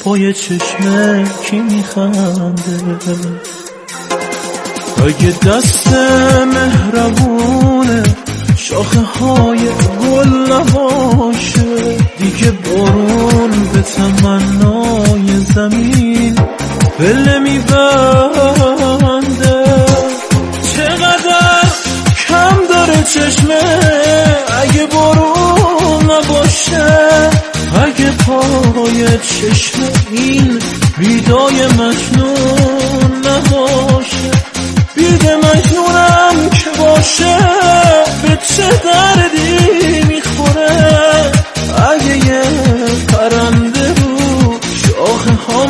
پای چشمه کی میخنده؟ اگه دست مهربونه شاخه های گل نباشه، دیگه بارون به تمنای زمین پله میبنده. چقدر کم داره چشمه اگه بارون نباشه، اگه پای چشمه این بیدای مجنون نباشه. بیده مجنونم که باشه به چه دردی میخوره، اگه یه پرنده رو شاخه ها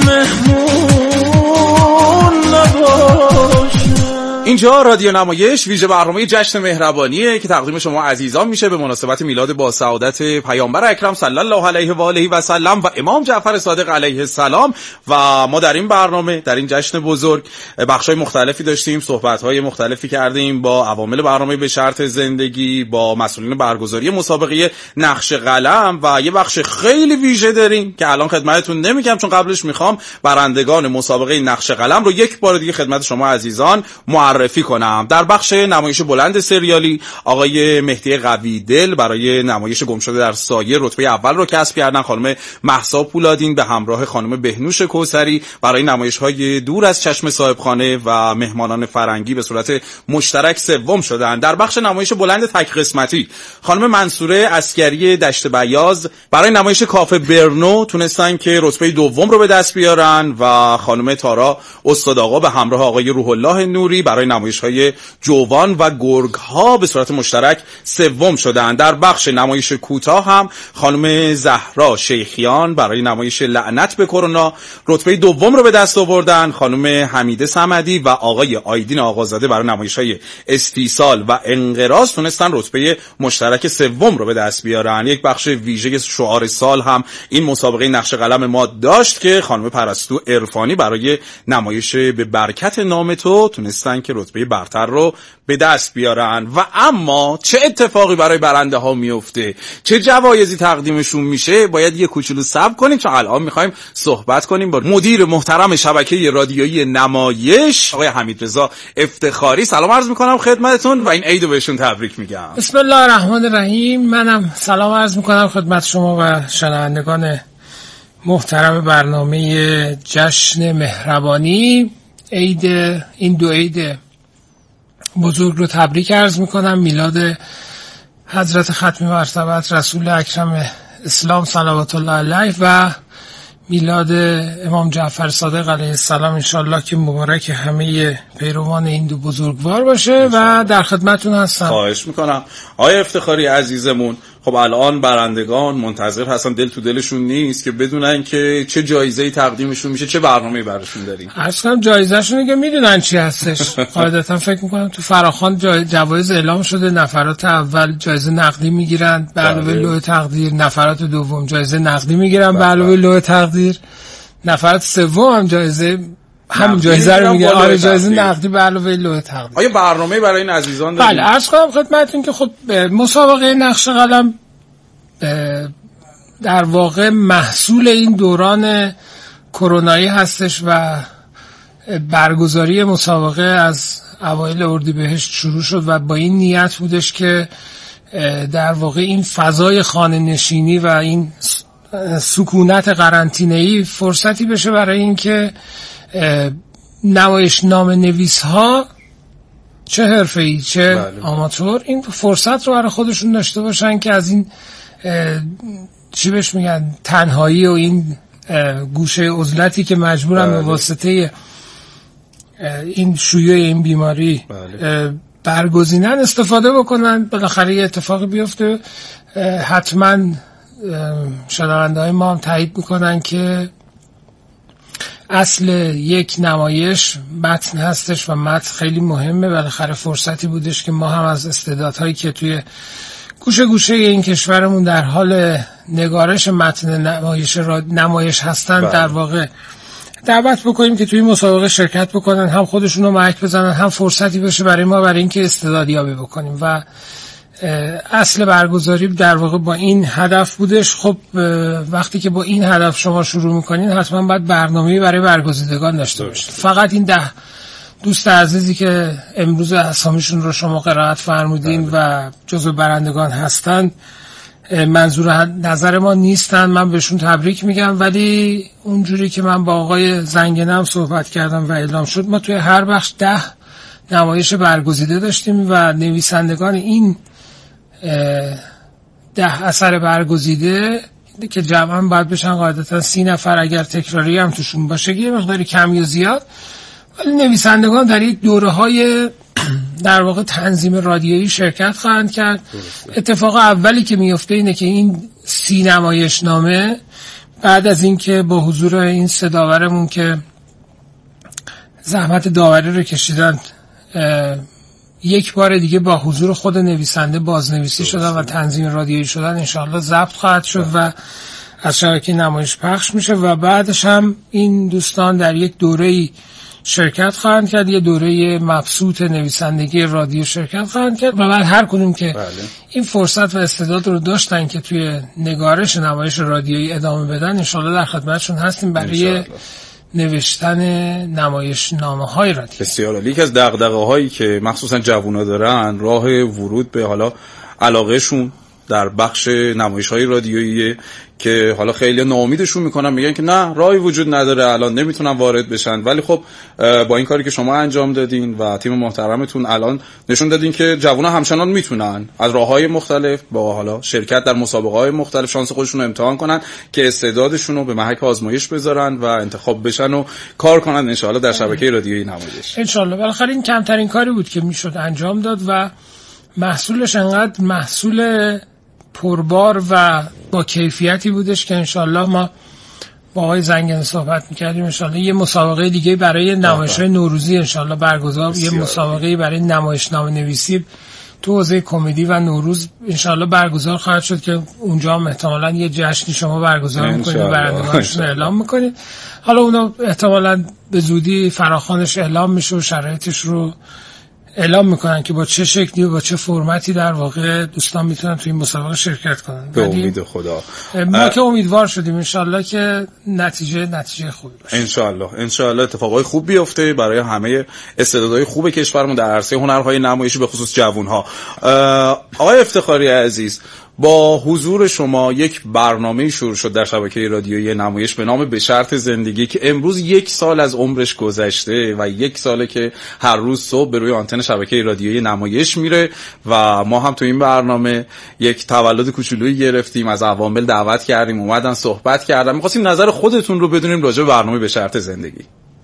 مهمون نباشه. اینجا رادیو نمایش ویژه برنامه جشن مهربانیه که تقدیم شما عزیزان میشه به مناسبت میلاد با سعادت پیامبر اکرم صلی الله علیه و آله و سلم و امام جعفر صادق علیه السلام. و ما در این برنامه، در این جشن بزرگ، بخشای مختلفی داشتیم، صحبت‌های مختلفی کردیم با عوامل برنامه به شرط زندگی، با مسئولین برگزاری مسابقه نقش قلم، و یه بخش خیلی ویژه داریم که الان خدمتتون نمیگم چون قبلش میخوام برندگان مسابقه نقش قلم رو یک بار دیگه خدمت شما عزیزان معرفی کنم. در بخش نمایش بلند سریالی آقای مهدی قوی دل برای نمایش گمشده در سایه رتبه اول رو کسب کردن. خانم مهسا پولادین به همراه خانم بهنوش کوثری برای نمایش‌های دور از چشم صاحبخانه و مهمانان فرنگی به صورت مشترک سوم شدن. در بخش نمایش بلند تک قسمتی خانم منصوره عسکری دشت بیاض برای نمایش کافه برنو تونستن که رتبه دوم رو به دست بیارن و خانم تارا استاد آقا به همراه آقای روح الله نوری برای نمایش‌های جوان و گرگ‌ها به صورت مشترک سوم شدن. در بخش نمایش کوتاه هم خانم زهرا شیخیان برای نمایش لعنت به کرونا رتبه دوم رو به دست آوردن. خانم حمیده صمدی و آقای آیدین آقازاده برای نمایش‌های استیصال و انقراض تونستن رتبه مشترک سوم رو به دست بیارن. یک بخش ویژه شعار سال هم این مسابقه نقش قلم ما داشت که خانم پرستو عرفانی برای نمایش به برکت نام تو تونستن که رتبه برتر رو به دست بیارن. و اما چه اتفاقی برای برنده ها میفته، چه جوایزی تقدیمشون میشه، باید یه کوچولو صبر کنیم چون الان میخوایم صحبت کنیم با مدیر محترم شبکه رادیویی نمایش آقای حمیدرضا افتخاری. سلام عرض میکنم خدمتتون و این عید رو بهشون تبریک میگم. بسم الله الرحمن الرحیم. منم سلام عرض میکنم خدمت شما و شنوندگان محترم برنامه جشن مهربانی. عید این دو عید بزرگ رو تبریک عرض میکنم. میلاد حضرت ختم مرتبت رسول اکرم اسلام صلوات الله علیه و میلاد امام جعفر صادق علیه السلام انشالله که مبارک همه پیروان این دو بزرگوار باشه و در خدمتون هستم. خواهش میکنم. آقای افتخاری عزیزمون، خب الان برندگان منتظر هستن، دل تو دلشون نیست که بدونن که چه جایزه‌ای تقدیمشون میشه، چه برنامه‌ای براشون داریم. عرض کنم جایزه‌شون که میدونن چی هستش. قاعدتا فکر میکنم تو فراخوان جوایز اعلام شده. نفرات اول جایزه نقدی میگیرن به علاوه لوح تقدیر، نفرات دوم جایزه نقدی میگیرن به علاوه لوح تقدیر، نفرات سوم هم جایزه همین جایزه رو میگیرن. آره جایزه نقدی به علاوه لوح تقدیر. آیا برنامه‌ای برای این عزیزان داریم؟ بله عرض کنم خدمتتون که خب مسابقه نقش قلم در واقع محصول این دوران کرونایی هستش و برگزاری مسابقه از اوایل اردیبهشت شروع شد و با این نیت بودش که در واقع این فضای خانه نشینی و این سکونت قرنطینه‌ای فرصتی بشه برای اینکه نمایشنامه نویس ها چه حرفه‌ای چه آماتور این فرصت رو برای خودشون داشته باشن که از این چی بهش میگن تنهایی و این گوشه عزلتی که مجبورن به واسطه این شیوع این بیماری برگزینن استفاده بکنن. بالاخره یه اتفاقی بیفته. حتما شنونده های ما هم تایید میکنن که اصل یک نمایش متن هستش و متن خیلی مهمه. بالاخره فرصتی بودش که ما هم از استعدادهایی که توی گوشه گوشه این کشورمون در حال نگارش متن نمایش هستن در واقع دعوت بکنیم که توی مسابقه شرکت بکنن، هم خودشون رو محک بزنن، هم فرصتی بشه برای ما برای اینکه استعدادیابی بکنیم. و اصل برگزاری در واقع با این هدف بودش. خب وقتی که با این هدف شما شروع میکنین حتما باید برنامه‌ای برای برگزیدگان داشته باشید. فقط این 10 دوست عزیزی که امروز اسامیشون رو شما قرائت فرمودین و جزو برندگان هستند منظور نظر ما نیستن، من بهشون تبریک میگم. ولی اونجوری که من با آقای زنگنه هم صحبت کردم و اعلام شد، ما توی هر بخش 10 نمایش برگزیده داشتیم و نویسندگان این 10 اثر برگزیده که جمعاً باید بشن قاعدتاً 30 نفر اگر تکراری هم توشون باشه، یه مقداری کم یا زیاد، ولی نویسندگان در یک دوره‌های در واقع تنظیم رادیویی شرکت خواهند کرد. اتفاق اولی که میفته اینه که این 30 نمایشنامه بعد از این که با حضور این 3 داورمون که زحمت داوری رو کشیدن یک بار دیگه با حضور خود نویسنده بازنویسی شدن و تنظیم رادیویی شدن، انشاءالله ضبط خواهد شد و از شبکه نمایش پخش میشه و بعدش هم این دوستان در یک دوره‌ای شرکت خواهند کرد، یه دوره مبسوط نویسندگی رادیو شرکت خواهند کرد و بعد هر کدوم که این فرصت و استعداد رو داشتن که توی نگارش نمایش رادیویی ادامه بدن، انشاءالله در خدمتشون هستیم برای نوشتن نمایش نامه‌های رادیو. بسیار عالی. یکی از دغدغه‌هایی که مخصوصا جوونا دارن راه ورود به حالا علاقهشون در بخش نمایش‌های رادیویی که حالا خیلی ناامیدشون میکنن، میگن که نه راهی وجود نداره الان نمیتونن وارد بشن. ولی خب با این کاری که شما انجام دادین و تیم محترمتون الان نشون دادین که جوونا همچنان میتونن از راههای مختلف با حالا شرکت در مسابقه‌های مختلف شانس خودشون رو امتحان کنن که استعدادشون رو به محک آزمایش بذارن و انتخاب بشن و کار کنن ان شاءالله در شبکه رادیویی نمایش. ان شاءالله. بالاخره این کمترین کاری بود که میشد انجام داد و محصولش انقدر محصول پربار و با کیفیتی بودش که انشالله ما با آقای زنگنه صحبت میکردیم انشالله یه مسابقه دیگه برای نمایش‌های نوروزی انشالله برگزار، یه مسابقه برای نمایشنامه نویسی تو حوزه کمدی و نوروز انشالله برگزار خواهد شد که اونجا هم احتمالاً یه جشنی شما برگزار میکنید و برندگانشون اعلام میکنید. حالا اونا احتمالاً به زودی فراخوانش اعلام میشه و شرایطش رو اعلام میکنن که با چه شکلی و با چه فرمتی در واقع دوستان میتونن توی این مسابقه شرکت کنن. به امید خدا ما که امیدوار شدیم انشالله که نتیجه خوبی باشه. انشالله اتفاقای خوب بیفته برای همه استعدادهای خوب کشورمون در عرصه هنرهای نمایشی به خصوص جوانها. آقای افتخاری عزیز، با حضور شما یک برنامه شروع شد در شبکه رادیویی نمایش به نام به شرط زندگی که امروز 1 سال از عمرش گذشته و 1 ساله که هر روز صبح به روی آنتن شبکه رادیویی نمایش میره و ما هم تو این برنامه یک تولد کوچولویی گرفتیم، از عوامل دعوت کردیم اومدن صحبت کردن. می‌خواستیم نظر خودتون رو بدونیم راجع به برنامه به شرط زندگی.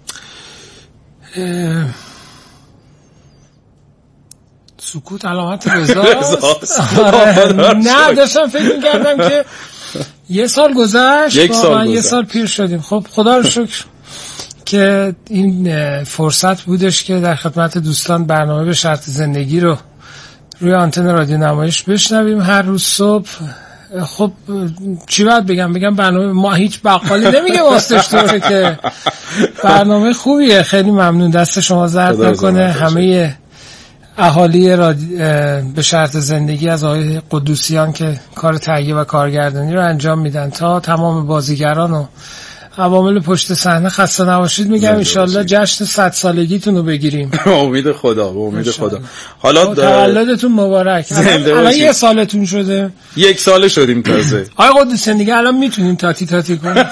سکوت علامت رضاست. نه داشتم فکر می‌کردم که 1 سال گذشت، 1 سال پیر شدیم. خب خدا رو شکر که این فرصت بودش که در خدمت دوستان برنامه به شرط زندگی رو روی آنتن رادیو نمایش بشنویم هر روز صبح. خب چی باید بگم برنامه ما هیچ بقالی نمیگه واسش طوره که برنامه خوبیه. خیلی ممنون، دست شما درد نکنه. همه اهالی به شرط زندگی از آقای قدوسیان که کار تهیه و کارگردانی رو انجام میدن تا تمام بازیگران و عوامل پشت صحنه خسته نباشید میگم. ان شاءالله جشن 100 سالگیتون رو بگیریم. امید خدا. حالا تولدتون مبارک. الان 1 سالتون شده. 1 ساله شدیم تازه. آقای قدوسیان دیگه الان میتونیم تاتی کنیم.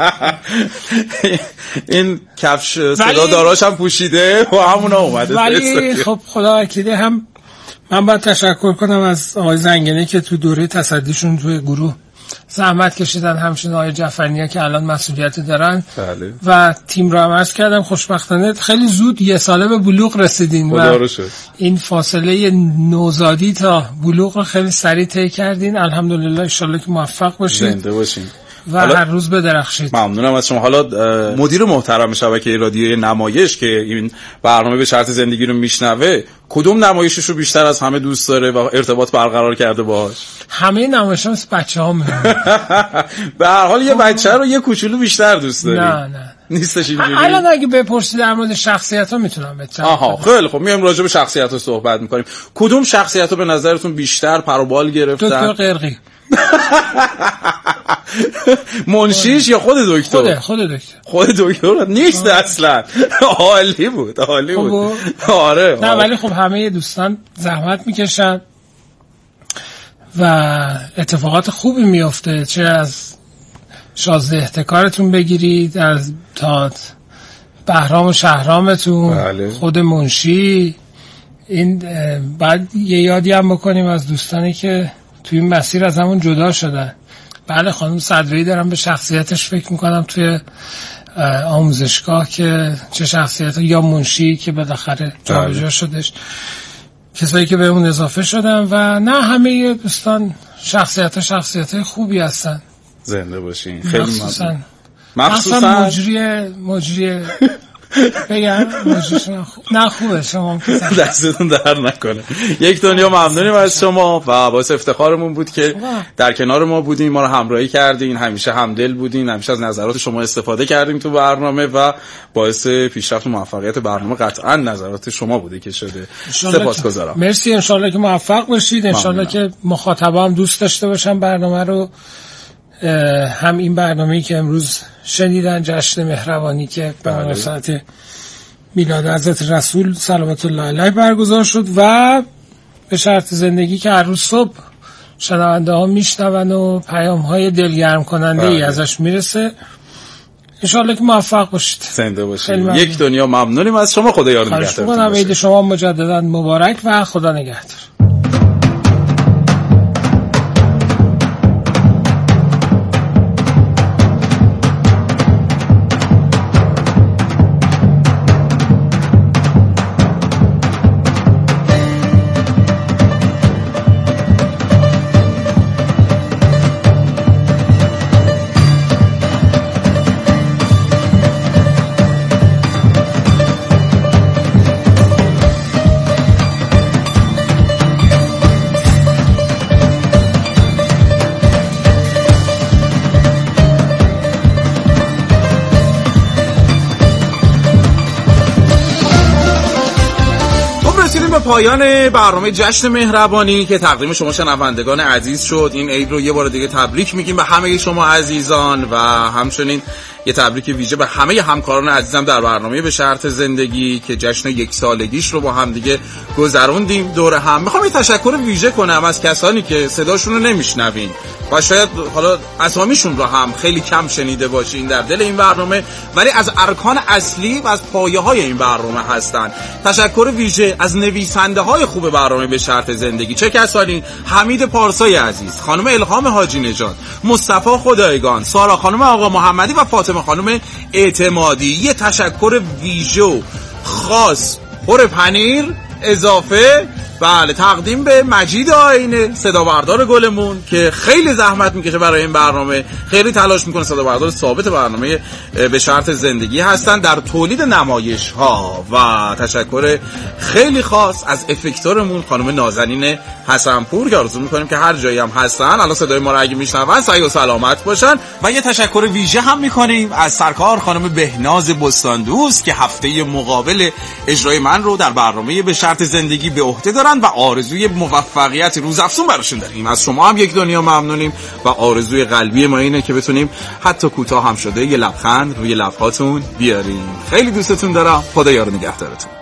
این کفش صدا داراش هم پوشیده و همونا اومده. ولی خب خدا وکیلی هم من باید تشکر کنم از آقای زنگنه که تو دوره تصدیشون توی گروه زحمت کشیدن، همچنین آقای جعفرنیا که الان مسئولیت دارن. بله. و تیم را عرض کردم خوشبختانه خیلی زود 1 ساله به بلوغ رسیدین و این فاصله نوزادی تا بلوغ رو خیلی سریع طی کردین. الحمدلله ان شاءالله که موفق باشین. زنده باشین. و هر روز بدرخشید. ممنونم از شما. حالا مدیر محترم شبکه رادیوی نمایش که این برنامه به شرط زندگی رو میشنوه، کدوم نمایشش رو بیشتر از همه دوست داره و ارتباط برقرار کرده باهاش؟ همه نمایش‌ها مثل بچه‌ها میمونه. به هر حال یه بچه رو یه کوچولو بیشتر دوست داری؟ نه نیستش اینجوری. الان اگه بپرسی در مورد شخصیت‌ها میتونم بهت. آها خیلی خب، میایم راجع به شخصیت‌ها صحبت می‌کنیم. کدوم شخصیت‌ها به نظرتون بیشتر پر و بال گرفتن؟ دکتر قرقی. منشیش یا خود دکتر؟ خود دکتر نیست اصلا. عالی بود. آره. نه ولی خب همه دوستان زحمت میکشن و اتفاقات خوبی میفته، چه از شازده احتکارتون بگیرید، از تا بهرام و شهرامتون. بله. خود منشی. این بعد یه یادی هم بکنیم از دوستانی که توی این مسیر از همون جدا شدن. بله خانم صدرایی دارم به شخصیتش فکر میکنم توی آموزشگاه که چه شخصیت، یا منشی که بالاخره جابجا شدش، کسایی که به اون اضافه شدن و نه همه دوستان شخصیت خوبی هستن. زنده باشین. خیلی ممنون. مخصوصا مجری بگم نه خوبه شما دستتون در نکنه. یک دنیا ممنونیم از شما و باعث افتخارمون بود که در کنار ما بودین، ما رو همراهی کردین، همیشه همدل بودین، همیشه از نظرات شما استفاده کردیم تو برنامه و باعث پیشرفت و موفقیت برنامه قطعا نظرات شما بوده که شده. سپاسگزارم. مرسی. ان شاءالله که موفق باشید، ان شاءالله که مخاطبا هم دوست داشته باشن برنامه رو، هم این برنامه‌ای که امروز شنیدن، جشن مهربانی که به مناسبت میلاد حضرت رسول صلوات الله علیه برگزار شد و به شرط زندگی که هر روز صبح شنونده ها میشنون و پیام های دلگرم کننده ای ازش میرسه. انشالله که موفق باشید. زنده باشید. یک دنیا ممنونیم از شما. خدا یار نگهدارتون باشه. عید شما مجددا مبارک و خدا نگهدار. پایان برنامه جشن مهربانی که تقدیم شما شنوندگان عزیز شد. این عید رو یه بار دیگه تبریک میگیم به همه شما عزیزان و همچنین یه تبریک ویژه به همه همکاران عزیزم در برنامه به شرط زندگی که جشن 1 سالگیش رو با هم دیگه گذروندیم دور هم. میخوام یه تشکر ویژه کنم از کسانی که صداشون رو نمیشنوین و شاید حالا اسامیشون رو هم خیلی کم شنیده باشین در دل این برنامه، ولی از ارکان اصلی و از پایه‌های این برنامه هستن. تشکر ویژه از نویسنده های خوب برنامه به شرط زندگی. چه کسانی؟ حمید پارسای عزیز، خانم الهام حاجی نژاد، مصطفی خدایگان، سارا خانم آقا محمدی و فاطمه خانم اعتمادی. یه تشکر ویژه و خاص پر پنیر اضافه بله تقدیم به مجید آینه، صدا بردار گلمون که خیلی زحمت میکشه برای این برنامه، خیلی تلاش میکنه، صدا بردار ثابت برنامه به شرط زندگی هستن در تولید نمایش ها. و تشکر خیلی خاص از افکتورمون خانم نازنین حسنپور که آرزو میکنیم که هر جایی هم هستن الان صدای ما رو اگه میشنون صحیح و سلامت باشن. و یه تشکر ویژه هم میکنیم از سرکار خانم بهناز بستاندوست که هفته مقابل اجرای من رو در برنامه به شرط زندگی به عهده دارن و آرزوی موفقیت روزافزون براشون داریم. از شما هم یک دنیا ممنونیم و آرزوی قلبی ما اینه که بتونیم حتی کوتاه هم شده یه لبخند روی لبهاتون بیاریم. خیلی دوستتون دارم. خدا یار نگهدارتون.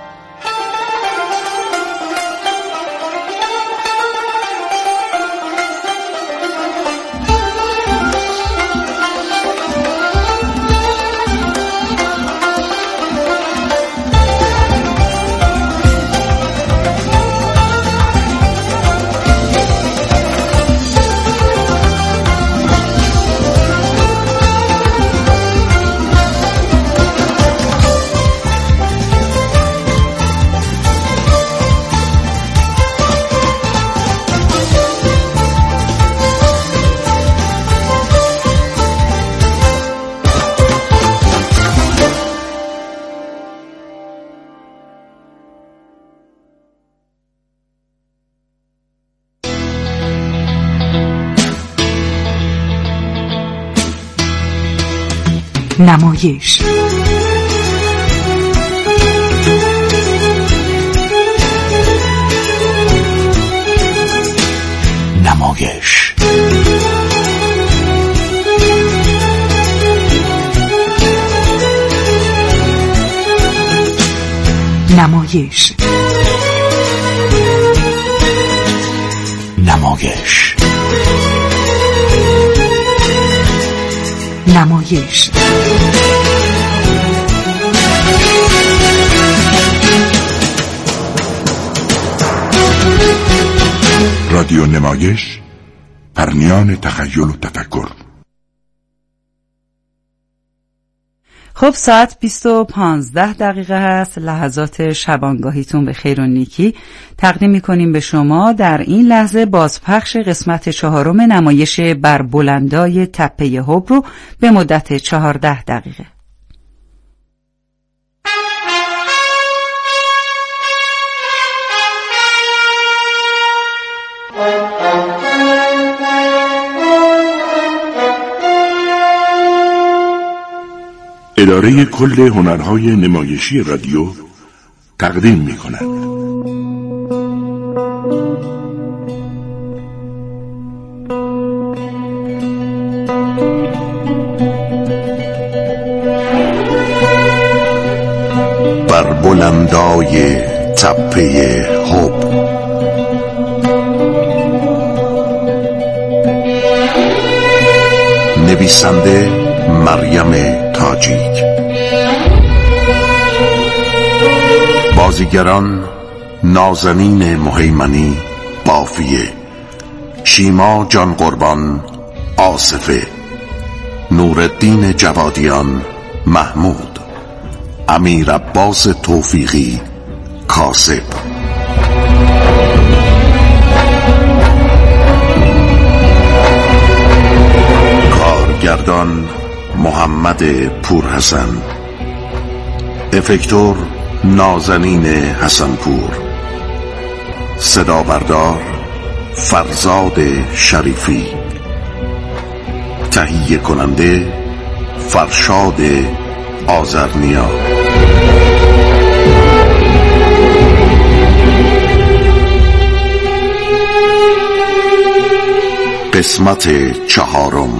نمایش. نمایش. نمایش. نمایش. نمایش. رادیو نمایش، پرنیان تخیل و تفکر. خب ساعت 20:15 هست. لحظات شبانگاهیتون به خیر و نیکی تقدیم می‌کنیم به شما. در این لحظه بازپخش قسمت 4 نمایش بر بلندای تپه حب رو به مدت 14 دقیقه. اداره کل هنرهای نمایشی رادیو تقدیم می‌کند. بر بلندای تپه حب. نویسنده مریم تاجیک. بازیگران: نازنین مهیمنی بافیه، شیما جان قربان آصفه، نورالدین جوادیان محمود، امیر عباس توفیقی کاسب. کارگردان: محمد پورحسن. افکتور: نازنین حسنپور. صدا بردار: فرزاد شریفی. تهیه کننده: فرشاد آذرنیا. قسمت 4.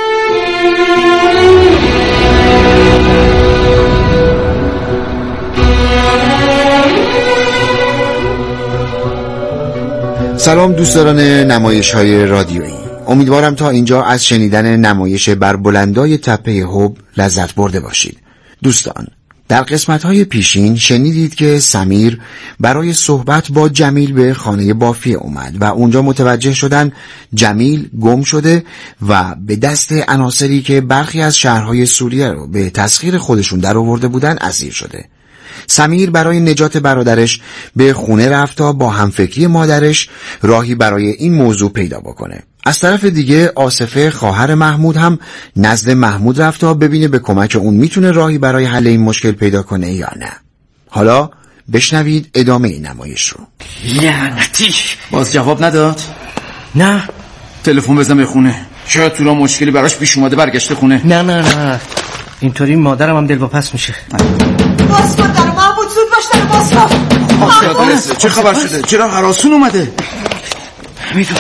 سلام دوستداران نمایش‌های رادیویی. امیدوارم تا اینجا از شنیدن نمایش بر بلندای تپه حب لذت برده باشید. دوستان، در قسمت‌های پیشین شنیدید که سمیر برای صحبت با جمیل به خانه بافیه اومد و اونجا متوجه شدن جمیل گم شده و به دست عناصری که برخی از شهرهای سوریه رو به تسخیر خودشون در آورده بودن اسیر شده. سمیر برای نجات برادرش به خونه رفت تا با همفکری مادرش راهی برای این موضوع پیدا بکنه. از طرف دیگه آصفه خواهر محمود هم نزد محمود رفت تا ببینه به کمک اون میتونه راهی برای حل این مشکل پیدا کنه یا نه. حالا بشنوید ادامه این نمایش رو. لعنتی، باز جواب نداد؟ نه. تلفن بزن به خونه، شاید تو راه مشکلی براش پیش اومده برگشته خونه. نه اینطوری مادرم هم دلواپس میشه. باز کن در محمود، زود باش در باز کن. چه خبر شده؟ چرا هراسون اومده؟ میدونم.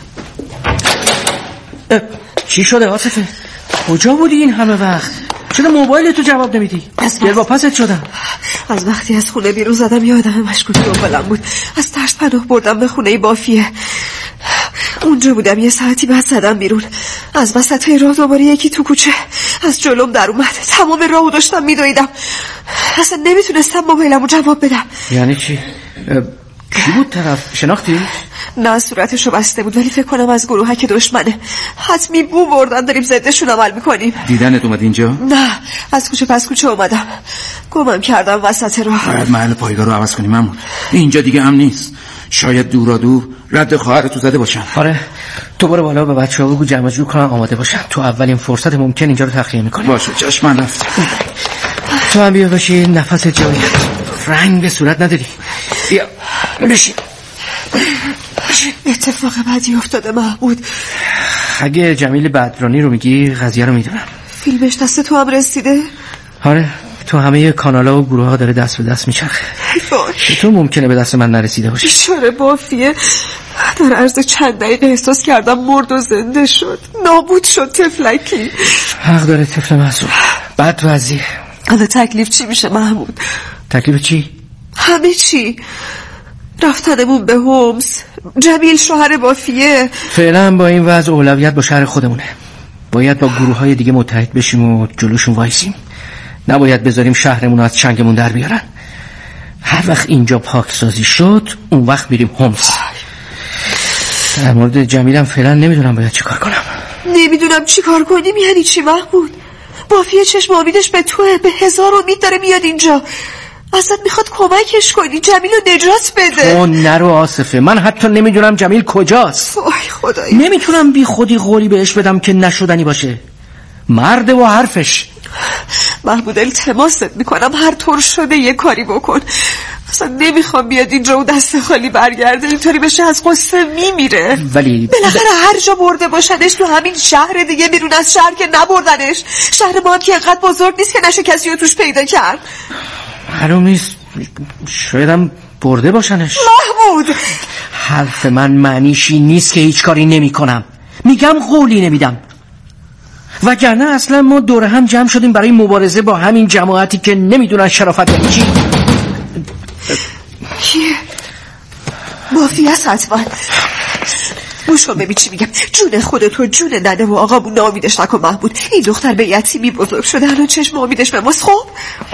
چی شده آصفه؟ کجا بودی این همه وقت؟ چرا موبایل تو جواب نمیدی؟ دلواپست شدم. از وقتی از خونه بیرون زدم یه آدم مشکوک دنبالم بود. از ترس پناه بردم به خونه بافیه. اونجا بودم یه ساعتی بعد زدم بیرون. از وسط راه دوباره یکی تو کوچه از جلوم در اومد. تمام راهو داشتم میدویدم، اصلا نمیتونستم موبایلمو جواب بدم. یعنی چی؟ کی بود طرف؟ شناختی؟ نه، صورتشو بسته بود ولی فکر کنم از گروهک دشمنه. حتمی بو بردن داریم ضدشون عمل میکنیم. دیدنت اومد اینجا؟ نه، از کوچه پس کوچه اومدم. گمم کردم وسط راه. باید محل پایگاه رو عوض کنیم محمود. اینجا دیگه امن نیست. شاید دورادور رد خواهرتو زده باشن. آره، تو برو بالا به بچه‌ها بگو جمع جور کنن آماده باشن. تو اولین فرصت ممکن اینجا رو تخلیه میکنیم. باشه، چشم من رفت. تو هم بیا بشین، نفس جایی رنگ به صورت نداری. بیا بشین. اتفاق بدی افتاده محمود. اگه جمیل بدرانی رو میگی قضیه رو میدونم. فیلمش دست تو هم رسیده؟ آره، تو همه کانالا و گروه ها داره دست به دست میچرخه. چطور ممکنه به دست من نرسیده باشه؟ بیچاره بافیه، در عرض چند دقیقه احساس کردم مرد و زنده شد، نابود شد تفلکی. حق داره طفل معصوم، بد وضعیه. حالا تکلیف چی میشه محمود؟ تکلیف چی؟ همه چی، رفتنمون به هومس، جمیل شوهر بافیه. فعلا با این وضع اولویت با شهر خودمونه. باید با گروه های دیگه متحد بشیم و جلوشون وایسیم. نباید بذاریم شهرمون از چنگمون در بیارن. هر وقت اینجا پاکسازی شد اون وقت میریم هومس. در مورد جمیلم فعلا نمیدونم باید چی کار کنم. نمیدونم چی کار کنیم یعنی چی محمود؟ بافیه چشم امیدش به توه، به 1000 امید داره میاد اینجا. ازت میخواد کمکش کنی، جمیل رو نجات بده. تو نرو آصفه، من حتی نمیدونم جمیل کجاست. وای خدایا، نمیتونم بی خودی قولی بهش بدم که نشدنی باشه. مرد و حرفش. محمود التماست میکنم هر طور شده یه کاری بکن. اصلا نمیخوام بیاد اینجا و دست خالی برگرده، اینطوری بشه از قصه میمیره. ولی بالاخره هر جا برده باشدش تو همین شهر دیگه بیرون از شهر که نبردنش. شهر ما هم که اینقدر بزرگ نیست که نشه کسی رو توش پیدا کرد. معلوم نیست، شایدم برده باشنش. محمود حرف من معنیشی نیست که هیچ کاری نمی کنم، میگم قولی نمیدم. وگرنه اصلا ما دور هم جمع شدیم برای مبارزه با همین جماعتی که نمیدونن شرافت یعنی چی. کیه؟ بافیه است حتما. گوش کن ببین چی میگم. جون خودت و جون ننه و آقامون ناامیدش نکن محمود. این دختر به یتیمی بزرگ شده، الان چشم امیدش به ماست. خب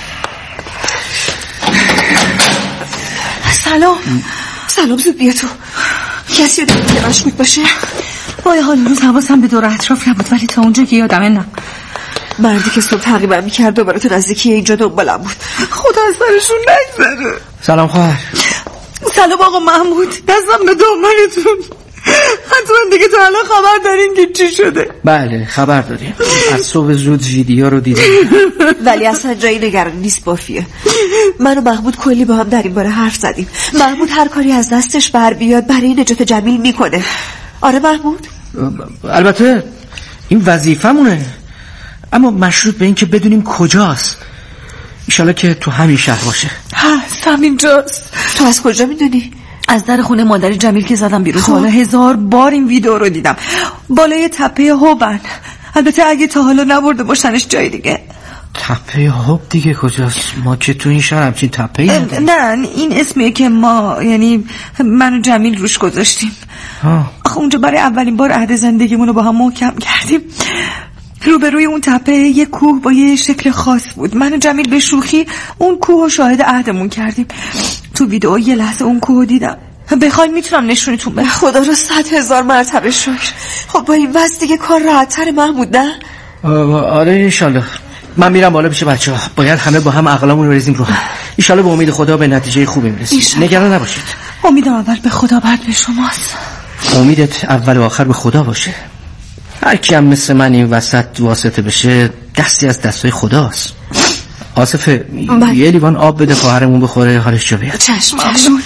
سلام زود بیا تو. کسی رو دیگه مشکوک باشه؟ وای حال روز حواسم به دور اطراف نبود، ولی تا اونجا که یادمه نه. مردی که صبح تعقیبم میکرد دوباره تو نزدیکی اینجا دنبالم بود. خدا از سرشون نگذره. سلام خواهر. سلام آقا محمود، دستم به دنبالتون. حتما دیگه تو الان خبر دارین که چی شده؟ بله خبر داریم، از صبح زود ویدیو رو دیدیم. ولی اصلا جایی نگران نیست بافیه. من و محمود کلی با هم در این باره حرف زدیم. محمود هر کاری از دستش بر بیاد برای نجات جمیل میکنه. آره محمود؟ البته این وظیفمونه، اما مشروط به این که بدونیم کجاست. ایشالا که تو همین شهر باشه. هست همینجاست. تو از کجا میدونی؟ از در خونه مادری جمیل که زدم بیرون. حالا 1000 بار این ویدیو رو دیدم. بالای تپه هوبن. البته اگه تا حالا نبرده باشنش جای دیگه. تپه هوب دیگه کجاست؟ ما که تو این شهر همچین تپه‌ای نداریم. نه این اسمیه که ما یعنی من و جمیل روش گذاشتیم. آخه اونجا برای اولین بار عهد زندگیمون رو با هم محکم کردیم. روبروی اون تپه یه کوه با یه شکل خاص بود. من و جمیل به شوخی اون کوه رو شاهد عهدمون کردیم. تو ویدیو یه لحظه اون کوه رو دیدم. بخواید میتونم نشونتون بدم. خدا رو 100,000 مرتبه شکر. خب با این وضع دیگه کار راحت‌تر محمود نه؟ آره انشالله. من میرم بالا پیش بچه‌ها. باید همه با هم عقلامون رو بریزیم رو هم. انشالله به امید خدا به نتیجه خوبی میرسیم. نگران نباشید. امیدم اول به خدا بعد به شماست. امیدت اول و آخر به خدا باشه. هر کی هم مثل من این وسط واسطه بشه دستی از دستای خداست. آصفه یه لیوان آب بده خواهرمون بخوره حالش جا بیاد. چشم.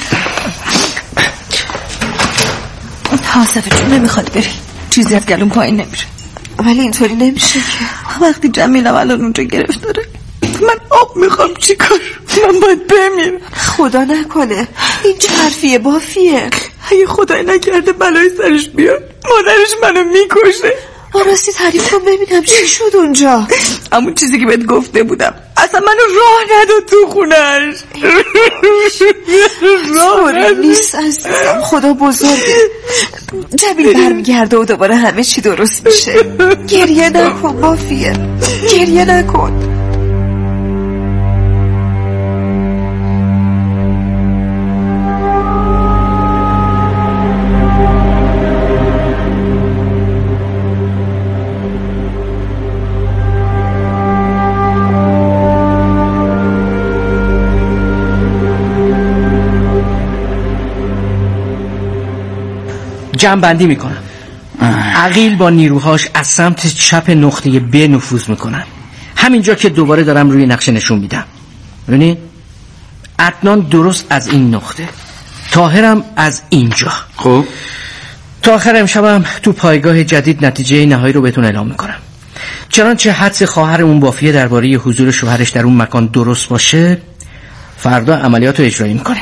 آصفه جون نمیخواد بری، چیزی از گلوم پایین نمیره. ولی اینطوری نمیشه که. وقتی جمیلم الان اونجا گرفت داره من آب میخوام چیکار؟ من باید بمیرم. خدا نکنه. این چه حرفیه بافیه؟ اگه خدای نکرده بلای سرش بیاد مادرش منو میکشه. راستی تعریف کن ببینم چی شد اونجا. همون چیزی که بهت گفته بودم، اصلا منو راه نداد تو خونش. راه نیست عزیزم، خدا بزرگه. جمیل برمیگرده و دوباره همه چی درست میشه. گریه نکن بافیه، گریه نکن. جمع بندی میکنم. عقیل با نیروهاش از سمت چپ نقطه ب نفوذ میکنن. همینجا که دوباره دارم روی نقشه نشون میدم. ببینید عدنان درست از این نقطه، طاهرم از اینجا. خب تا آخر امشبم تو پایگاه جدید نتیجه نهایی رو بهتون اعلام میکنم. چنانچه حدس خواهرمون بافیه درباره حضور شوهرش در اون مکان درست باشه، فردا عملیات رو اجرایی میکنیم.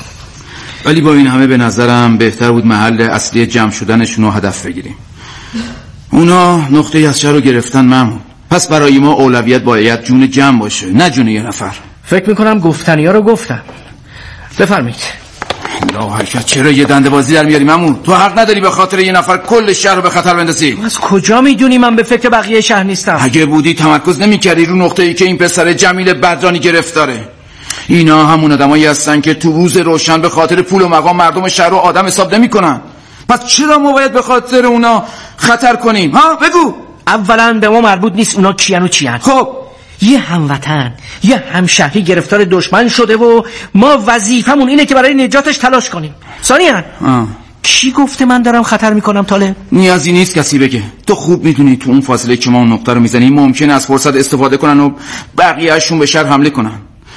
ولی با این همه به نظرم بهتر بود محل اصلی جمع شدنشون رو هدف بگیریم. اونا نقطه از شر رو گرفتن محمود، پس برای ما اولویت باید جون جمع باشه، نه جون یه نفر. فکر میکنم گفتنی ها رو گفتم. بفرمایید. لا حرکت، چرا یه دنده بازی در میاری محمود؟ تو حق نداری به خاطر یه نفر کل شهر رو به خطر بندازی. از کجا میدونی من به فکر بقیه شهر نیستم؟ اگه بودی تمرکز نمی‌کردی رو نقطه‌ای که این پسر جمیل بدرانی گرفتاره. اینا همون آدمایی هستن که تو روز روشن به خاطر پول و مقام مردم شهر رو آدم حساب نمی‌کنن. پس چرا ما باید به خاطر اونا خطر کنیم؟ ها بگو. اولا به ما مربوط نیست اونا کیان و چیان. خب یه هموطن، یه همشهری گرفتار دشمن شده و ما وظیفمون اینه که برای نجاتش تلاش کنیم. ثانیاً کی گفته من دارم خطر میکنم طالب؟ نیازی نیست کسی بگه. تو خوب میدونی تو اون فاصله که ما اون نقطه رو میزنیم ممکنه از فرصت استفاده کنن و بقیه‌اشون به شهر حمله کنن.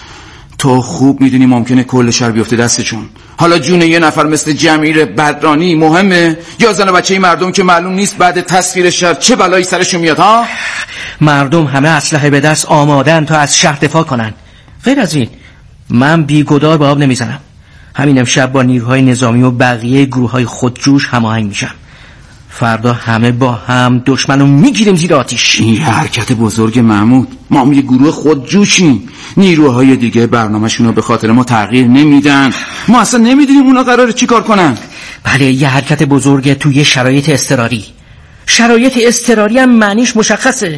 تو خوب میدونی ممکنه کل شهر بیفته دستشون. حالا جون یه نفر مثل جمیل بدرانی مهمه یا زن و بچه مردم که معلوم نیست بعد تصویر شهر چه بلایی سرشون میاد؟ ها مردم همه اسلحه به دست آمادن تا از شهر دفاع کنن. غیر از این من بیگدار به آب نمیزنم. همین امشب با نیروهای نظامی و بقیه گروه‌های خودجوش هماهنگ میشم. فردا همه با هم دشمنو میگیریم زیر آتیش. این حرکت بزرگ محمود. ما هم یه گروه خودجوشیم. نیروهای دیگه برنامه‌شون رو به خاطر ما تغییر نمیدن. ما اصلا نمیدونیم اونا قراره چی کار کنن. بله یه حرکت بزرگه توی شرایط اضطراری. شرایط اضطراری هم معنیش مشخصه،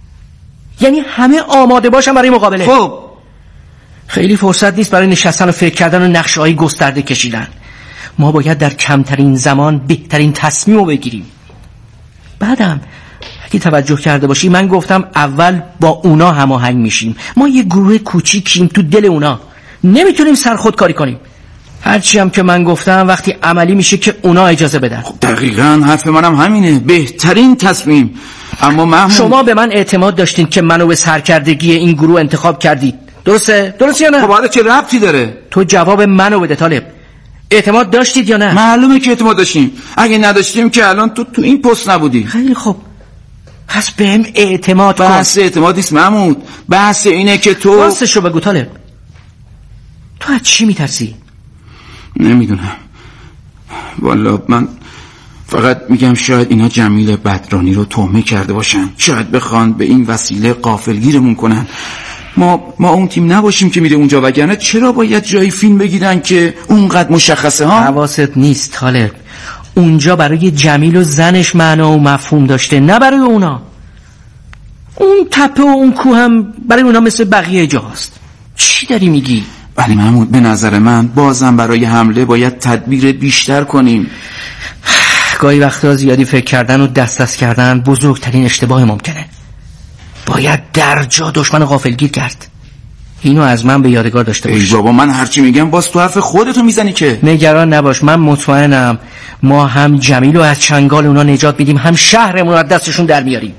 یعنی همه آماده باشن برای مقابله. خب خیلی فرصت نیست برای نشستن و فکر کردن و نقشه‌های گسترده کشیدن. ما باید در کمترین زمان بهترین تصمیم رو بگیریم. بعدم اگه توجه کرده باشی من گفتم اول با اونا هماهنگ میشیم. ما یه گروه کوچیکیم تو دل اونا، نمیتونیم سرخودکاری کنیم. هرچی هم که من گفتم وقتی عملی میشه که اونا اجازه بدن. خب دقیقاً حرف منم همینه، بهترین تصمیم. اما محمود شما به من اعتماد داشتین که منو به سرکردگی این گروه انتخاب کردید، درسته یا نه؟ خب حالا چه ربطی داره؟ تو جواب منو بده طالب. اعتماد داشتید یا نه؟ معلومه که اعتماد داشتیم. اگه نداشتیم که الان تو این پست نبودی. خیلی خوب، پس بهم اعتماد کن. بحث اعتماد نیست محمود، بحث اینه که تو راستشو بگو طالب. تو از چی میترسی؟ نمیدونم والا، من فقط میگم شاید اینا جمیل بدرانی رو تهمه کرده باشن، شاید بخوان به این وسیله غافلگیرمون کنن. ما اون تیم نباشیم که میره اونجا، وگرنه چرا باید جای فیلم بگیرن که اونقدر مشخصه؟ ها حواست نیست طالب، اونجا برای جمیل و زنش معنا و مفهوم داشته، نه برای اونا. اون تپه و اون کوه هم برای اونا مثل بقیه جاست. چی داری میگی؟ ولی محمود به نظر من بازم برای حمله باید تدبیر بیشتر کنیم. گاهی وقتا زیادی فکر کردن و دست کردن بزرگترین اشتباه ممکنه. باید در جا دشمن غافلگیر کرد. اینو از من به یادگار داشته باش. ای بابا، من هرچی میگم باز تو حرف خودتو میزنی که. نگران نباش، من مطمئنم ما هم جمیل رو از چنگال اونا نجات میدیم، هم شهرمون رو از دستشون در میاریم.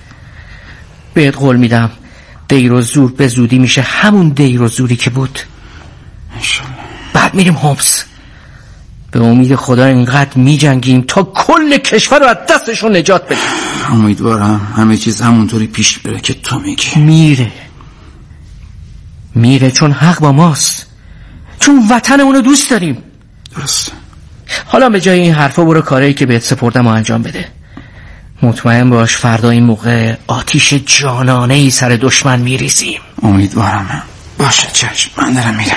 بهت قول میدم دیر و زور به زودی میشه همون دیر و زوری که بود. انشالله. بعد میریم هومس. به امید خدا اینقدر میجنگیم تا کل کشور رو از دستشون نجات بدیم. امیدوارم همه چیز همونطوری پیش بره که تو میگی. میره چون حق با ماست، چون وطنمون رو دوست داریم. درست. حالا به جای این حرفا برو کاری که بهت سپردم و انجام بده. مطمئن باش فردا این موقع آتیش جانانه‌ای سر دشمن میریزیم. امیدوارم. باشه چشم، من دارم میرم.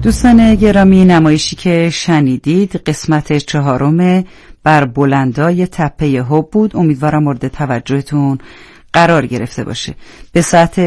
دوستان گرامی، نمایشی که شنیدید قسمت 4 بر بلندای تپه حب بود. امیدوارم مورد توجهتون قرار گرفته باشه. به ساعت